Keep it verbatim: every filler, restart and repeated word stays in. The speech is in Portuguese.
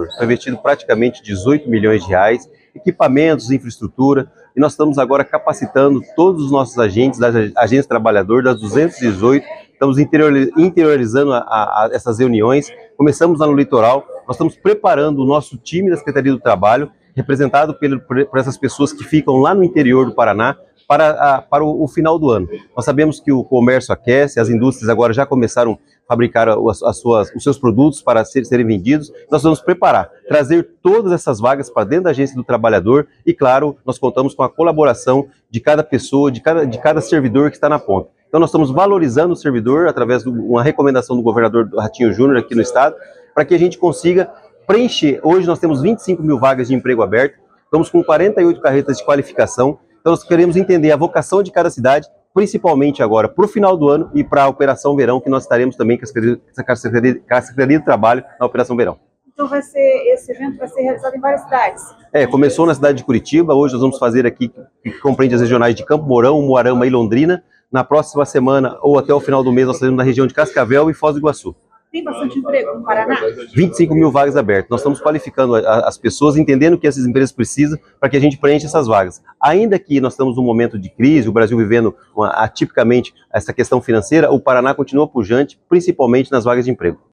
Foi investido praticamente dezoito milhões de reais, equipamentos, infraestrutura, e nós estamos agora capacitando todos os nossos agentes, das agentes trabalhadores, das duzentas e dezoito, estamos interiorizando a, a, a essas reuniões. Começamos lá no litoral, nós estamos preparando o nosso time da Secretaria do Trabalho, representado por, por essas pessoas que ficam lá no interior do Paraná, para, a, para o, o final do ano. Nós sabemos que o comércio aquece, as indústrias agora já começaram a fabricar as, as suas, os seus produtos para ser, serem vendidos. Nós vamos preparar, trazer todas essas vagas para dentro da Agência do Trabalhador e, claro, nós contamos com a colaboração de cada pessoa, de cada, de cada servidor que está na ponta. Então nós estamos valorizando o servidor através de uma recomendação do governador Ratinho Júnior aqui no estado, para que a gente consiga preencher. Hoje nós temos vinte e cinco mil vagas de emprego aberto, estamos com quarenta e oito carretas de qualificação. Então nós queremos entender a vocação de cada cidade, principalmente agora para o final do ano e para a Operação Verão, que nós estaremos também com a Secretaria, com a Secretaria do Trabalho na Operação Verão. Então vai ser, esse evento vai ser realizado em várias cidades? É, começou na cidade de Curitiba, hoje nós vamos fazer aqui, que compreende as regionais de Campo Mourão, Umuarama e Londrina. Na próxima semana, ou até o final do mês, nós estaremos na região de Cascavel e Foz do Iguaçu. Tem bastante emprego no Paraná? vinte e cinco mil vagas abertas. Nós estamos qualificando as pessoas, entendendo o que essas empresas precisam para que a gente preencha essas vagas. Ainda que nós estamos num momento de crise, o Brasil vivendo uma, atipicamente essa questão financeira, o Paraná continua pujante, principalmente nas vagas de emprego.